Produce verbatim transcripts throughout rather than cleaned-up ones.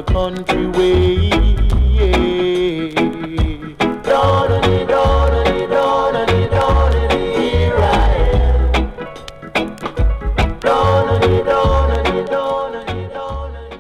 country way. Donny, Donny, Donny, Donny, here I am. Donny, Donny, Donny, Donny.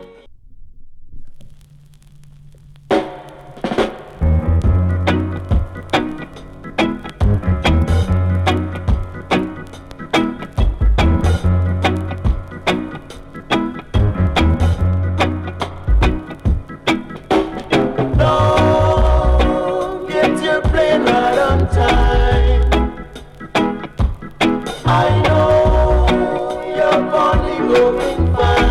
Don't get your plane right on time. I know you're only going fine.